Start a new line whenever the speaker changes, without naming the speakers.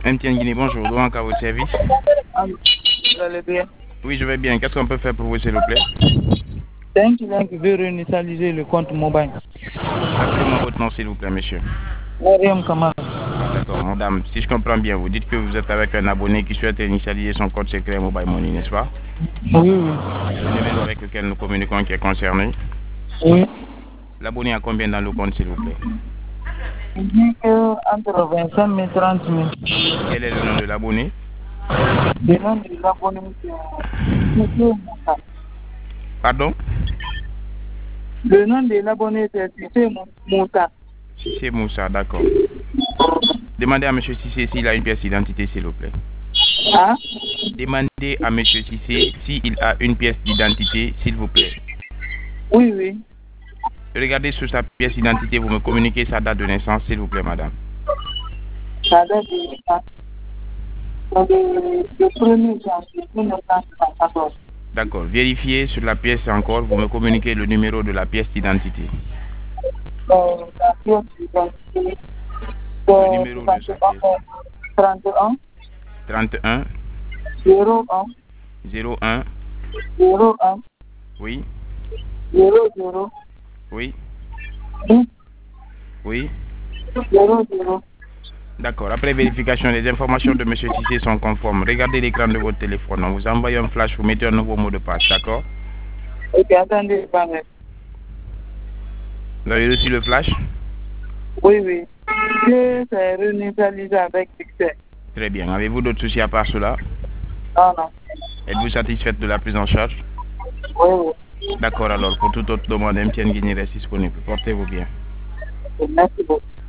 MTN Guinée, bonjour. Donc à votre service.
Allô, vous allez bien?
Oui, je vais bien. Qu'est-ce qu'on peut faire pour vous, s'il vous plaît?
C'est un client qui veut réinitialiser le compte mobile.
Appelez-moi votre nom, s'il vous plaît, monsieur.
Mariam Kamara.
D'accord, madame. Si je comprends bien, vous dites que vous êtes avec un abonné qui souhaite initialiser son compte secret Mobile Money, n'est-ce pas?
Oui.
Le numéro avec lequel nous communiquons qui est concerné.
Oui.
L'abonné a combien dans le compte, s'il vous plaît?
Il dit que entre 25 000 et 30 000.
Quel est le nom de l'abonné?
Le nom de l'abonné, c'est Cissé Moussa.
Pardon?
Le nom de l'abonné, c'est Cissé Moussa.
Cissé Moussa, d'accord. Demandez à monsieur Cissé s'il a une pièce d'identité, s'il vous plaît.
Hein?
Demandez à monsieur Cissé s'il a une pièce d'identité, s'il vous plaît.
Oui.
Regardez sur sa pièce d'identité, vous me communiquez sa date de naissance, s'il vous plaît, madame.
Ça date de le 1er janvier 1974.
D'accord. Vérifiez sur la pièce encore, vous me communiquez le numéro de la pièce d'identité.
La pièce d'identité,
Le numéro de sa pièce.
31
31
01
01
01
oui
00
oui
10
oui.
00.
D'accord. Après vérification, les informations de M. Cissé sont conformes. Regardez l'écran de votre téléphone. On vous envoie un flash, vous mettez un nouveau mot de passe, d'accord?
Ok, attendez, pas mal.
Vous avez reçu le flash?
Oui. Je s'est réinitialisé avec succès.
Très bien. Avez-vous d'autres soucis à part cela?
Non.
Êtes-vous satisfaite de la prise en charge?
Oui.
D'accord, alors pour toute autre demande, MTN Guinée reste disponible. Portez-vous bien.
Merci beaucoup.